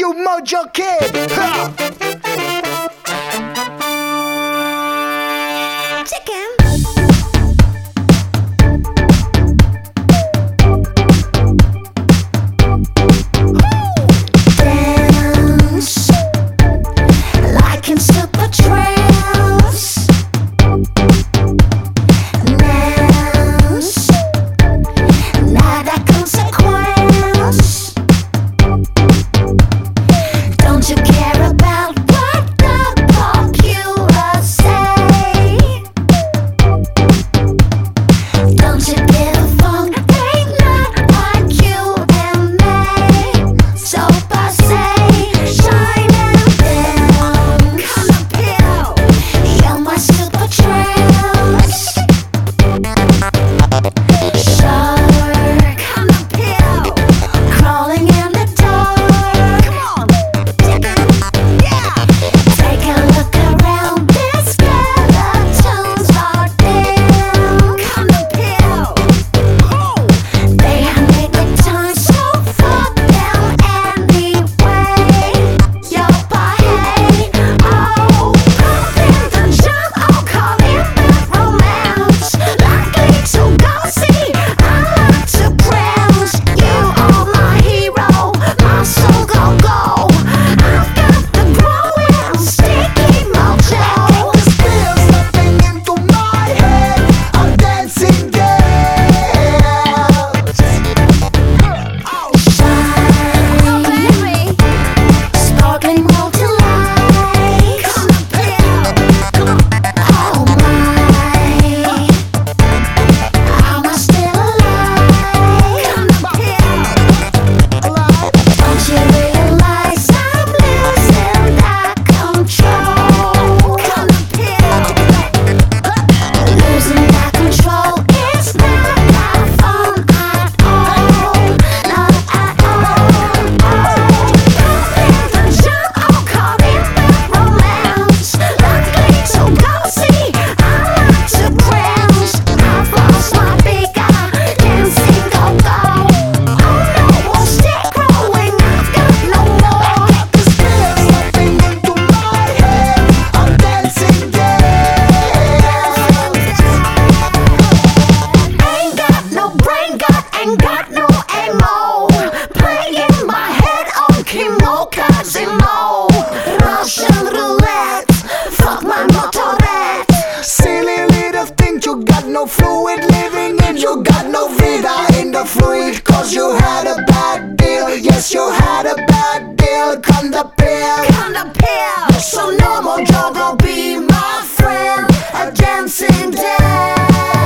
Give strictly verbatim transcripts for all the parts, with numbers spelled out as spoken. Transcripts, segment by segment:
you mojo kid. Ha! Chicken. Dance like in super trance. Dance, nada consequence. Don't you care about what the popular say? Don't you give a fuck? They not like you and me. So passe, shine and bend. Come up here, you're my super trance. Shark, come up here, crawling in the dark. Come on, yeah. Take a look around, these skeletons are there. Come up here, oh. They have made the time so fuck them anyway. Yo, hey, oh, pump in the jump, oh, call it bad romance. Likely to go see, I like to browse. You are my hero, my soul go go. I've got the growing sticky mojo. There's nothing into my head. I'm dancing girls. Shine, baby, sparkling molten light. Come up here, oh my, am I still alive? Come up here, don't you realize I'm losing that control? Come up here, losing that control is not that fun at all, not at all. Pumping the jump, oh, call it bad romance. Likely to go see, I like to browse. I've lost my big eye, dancing go go. Oh no, won't stick growing, I've got no more. There's nothing into my head. I'm dancing girls. Ain't got no brain, got ain't got no ammo. Playing my head on chemo casino. Russian roulette, fuck my motorette. Silly little thing, you got no fluid living in, you got no vida in the fluid, cause you had a bad deal. Yes, you had a bad deal. Come the pill. Come to pill, so no more Jogo, be my friend. A dancing dead.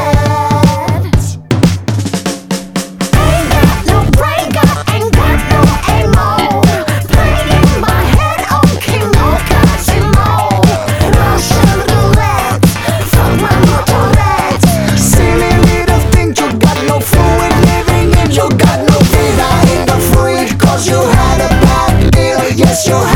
Ain't got no brain, got ain't got no ammo. Playing my head on chemo casino. Russian roulette, fuck my motorette. Silly little thing, you got no fluid living in, you got no vida in the fluid, cause you had a bad deal. Yes, you